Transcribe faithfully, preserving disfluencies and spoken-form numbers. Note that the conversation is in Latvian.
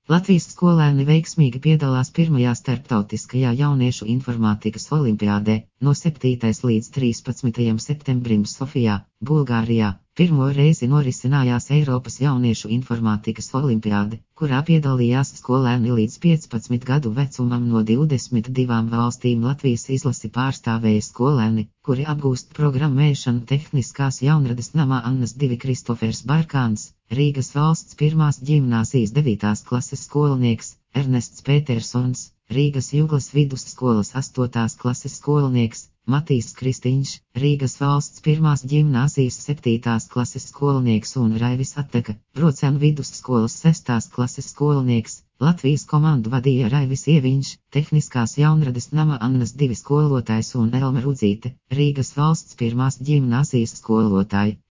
Latvijas skolēni veiksmīgi piedalās pirmajā starptautiskajā jauniešu informātikas olimpiādē no septītā līdz trīspadsmitajam septembrim Sofijā, Bulgārijā. Pirmo reizi norisinājās Eiropas jauniešu informātikas olimpiāde, kurā piedalījās skolēni līdz piecpadsmit gadu vecumam no divdesmit divām valstīm. Latvijas izlasi pārstāvēja skolēni, kuri apgūst programmēšanu Tehniskās jaunradas namā Annas divi Kristofers Barkāns, Rīgas valsts pirmās ģimnāzijas devītās klases skolnieks, Ernests Petersons, Rīgas Juglas vidusskolas astotās klases skolnieks, Matīs Kristiņš, Rīgas valsts pirmās ģimnāzijas septītās klases skolnieks un Raivis Atteka, Brocēnu vidusskolas sestās klases skolnieks. Latvijas komandu vadīja Raivis Ieviņš, Tehniskās jaunradas nama Annas divi skolotājs un Elma Rudzīte, Rīgas valsts pirmās ģimnāzijas skolotāji.